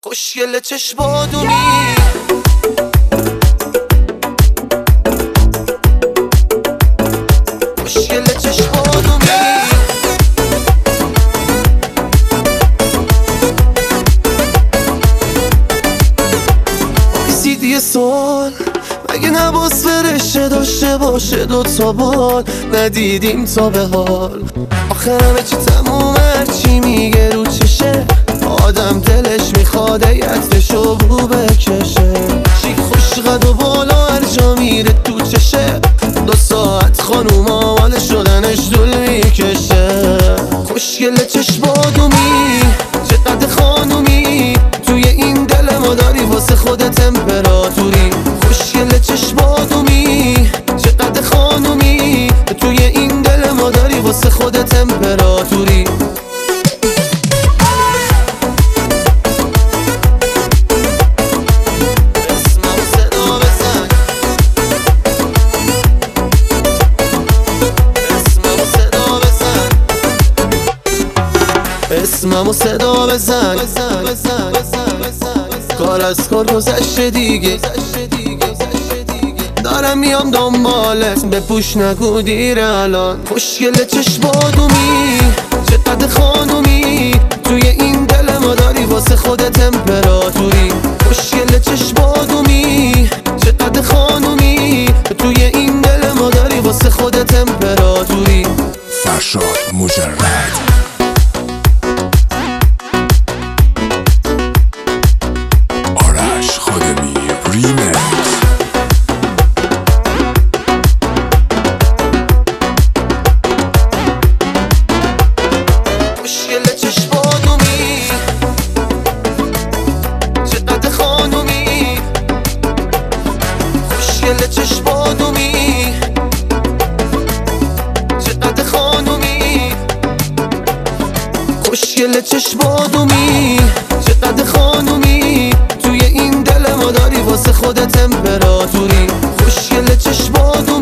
خوشگل چشمادونی خوشگل چشمادونی سیدی سوال مگه نباس فرشه داشته باشه دوتا بال ندیدیم تا به حال آخر همه چی تموم هرچی میگه رو چشه آدم دلش میخواد یتشو بو بکشه شیک خوش قد و بالا هر جا میره تو چشه 2 ساعت خانوم آماده شدنش دول میکشه خوشگل چشمادومی چقدر خانومی توی این دل ما داری واسه خود تمپراتوری خوشگل چشمادومی چقدر خانومی توی این دل ما داری واسه خود تمپراتوری اسممو صدا بزن کار از کار گذشته دیگه دارم میام دنبالت بپوش نگو دیر الان خوشگل چشمادومی چقدر خانومی توی این دل ما داری واسه خود تمپراتوری خوشگل چشمادومی چقدر خانومی توی این دل ما داری واسه خود تمپراتوری فرشاد مجرد خوشگل چشمادومی چقدر خانومی خوشگل چشمادومی چقدر خانومی توی این دل ما داری واسه خود تمپراتوری خوشگل چشمادومی